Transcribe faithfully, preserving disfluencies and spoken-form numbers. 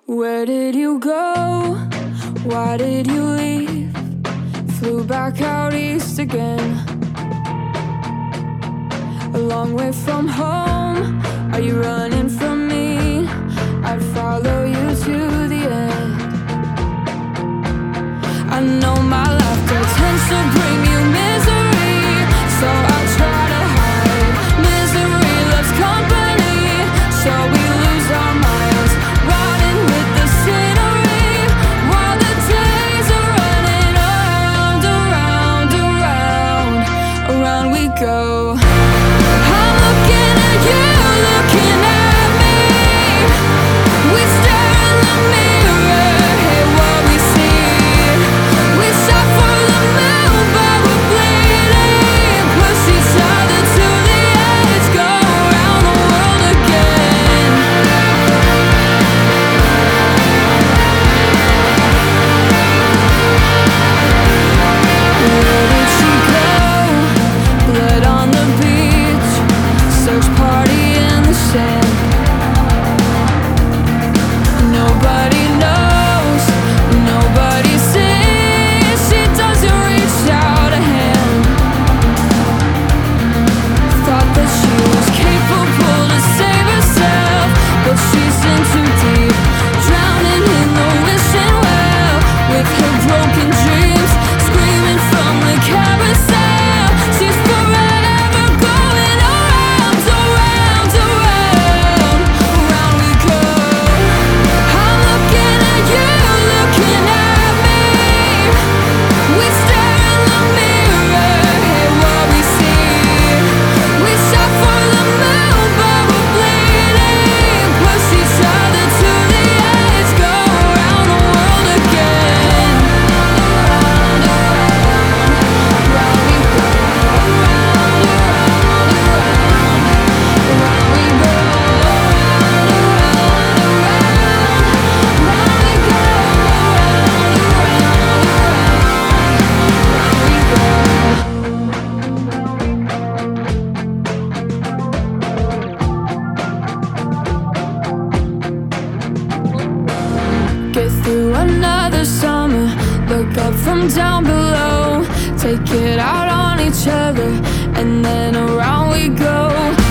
Where did you go? Why did you leave? Flew back out east again. A long way from home. Are you running from me? I'd follow you to the end. I know my laughter tends to bring you misery, so I try to hide. Misery loves company, so we lose our minds, riding with the scenery, while the days are running around, around, around, around we go. I'm looking at you, looking at me. We stare in the mirror, hey, what we see. We shot for the moon, but we're bleeding. Push each other to the edge, go around the world again. Where did she go? Blood on the beach, search party in the sand. Nobody knows, nobody sees. She doesn't reach out a hand. Thought that she was capable to save herself, but she's in too deep, drowning in the wishing well, with her broken dreams screaming from the carousel. She's forever going around, around, around, around we go. I'm looking at you, looking at me. We stare in the mirror, hey, what we see. We shot for the moon, but we're bleeding. Push each other to the edge, go around the world again. Around, around, around we go. Around, around, around, around we go. Around, around, around, around we go. Get through another summer, look up from down below, take it out on each other, and then around we go.